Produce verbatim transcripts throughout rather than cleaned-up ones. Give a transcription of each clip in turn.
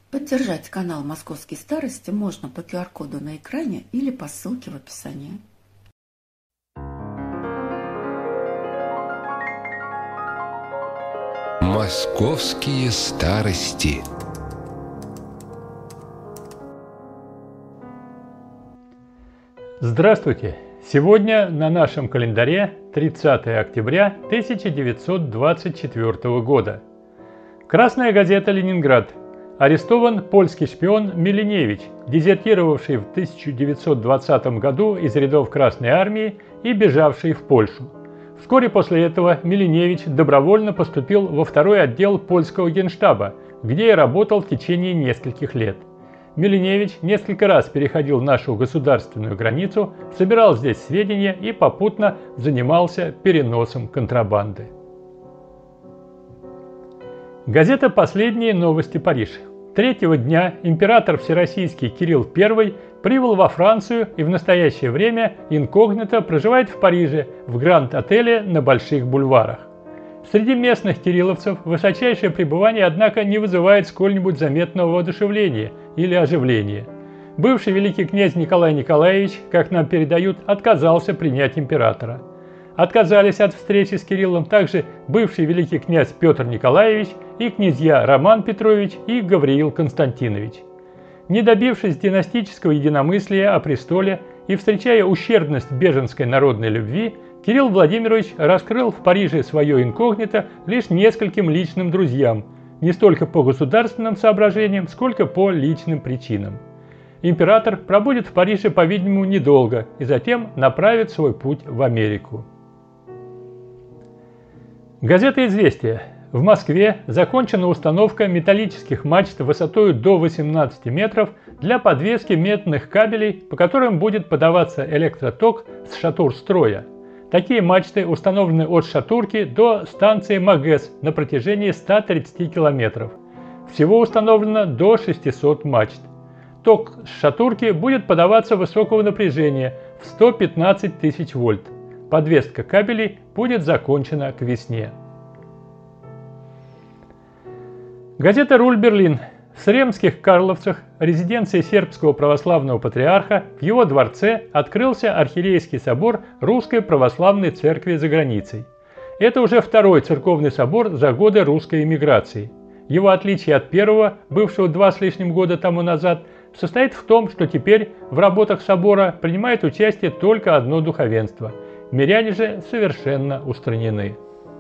Поддержать канал «Московские старости» можно по ку ар-коду на экране или по ссылке в описании. Московские старости. Здравствуйте! Сегодня на нашем календаре тридцатое октября тысяча девятьсот двадцать четвёртого года. Красная газета «Ленинград». Арестован польский шпион Миленевич, дезертировавший в тысяча девятьсот двадцатом году из рядов Красной армии и бежавший в Польшу. Вскоре после этого Миленевич добровольно поступил во второй отдел польского генштаба, где и работал в течение нескольких лет. Миленевич несколько раз переходил нашу государственную границу, собирал здесь сведения и попутно занимался переносом контрабанды. Газета «Последние новости. Париж». Третьего дня император Всероссийский Кирилл Первый прибыл во Францию и в настоящее время инкогнито проживает в Париже в Гранд-отеле на Больших бульварах. Среди местных кирилловцев высочайшее пребывание, однако, не вызывает сколь-нибудь заметного воодушевления или оживления. Бывший великий князь Николай Николаевич, как нам передают, отказался принять императора. Отказались от встречи с Кириллом также бывший великий князь Петр Николаевич и князья Роман Петрович и Гавриил Константинович. Не добившись династического единомыслия о престоле и встречая ущербность беженской народной любви, Кирилл Владимирович раскрыл в Париже свое инкогнито лишь нескольким личным друзьям, не столько по государственным соображениям, сколько по личным причинам. Император пробудет в Париже, по-видимому, недолго и затем направит свой путь в Америку. Газета «Известия». В Москве закончена установка металлических мачт высотой до восемнадцати метров для подвески медных кабелей, по которым будет подаваться электроток с шатур-строя. Такие мачты установлены от Шатурки до станции Магэс на протяжении ста тридцати километров. Всего установлено до шестисот мачт. Ток с Шатурки будет подаваться высокого напряжения в сто пятнадцать тысяч вольт. Подвеска кабелей будет закончена к весне. Газета «Руль Берлин». В Сремских Карловцах, резиденции сербского православного патриарха, в его дворце открылся архиерейский собор Русской православной церкви за границей. Это уже второй церковный собор за годы русской эмиграции. Его отличие от первого, бывшего два с лишним года тому назад, состоит в том, что теперь в работах собора принимает участие только одно духовенство. Миряне же совершенно устранены.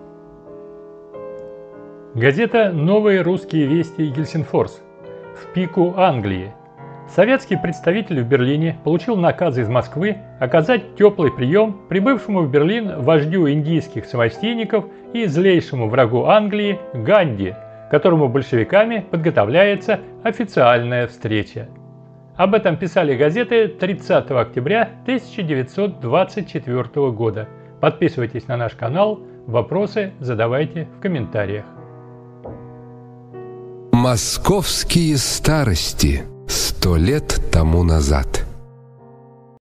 Газета «Новые русские вести. Гельсинфорс». В пику Англии. Советский представитель в Берлине получил наказ из Москвы оказать теплый прием прибывшему в Берлин вождю индийских самостейников и злейшему врагу Англии Ганди, которому большевиками подготовляется официальная встреча. Об этом писали газеты тридцатого октября тысяча девятьсот двадцать четвёртого года. Подписывайтесь на наш канал, вопросы задавайте в комментариях. Московские старости. Сто лет тому назад.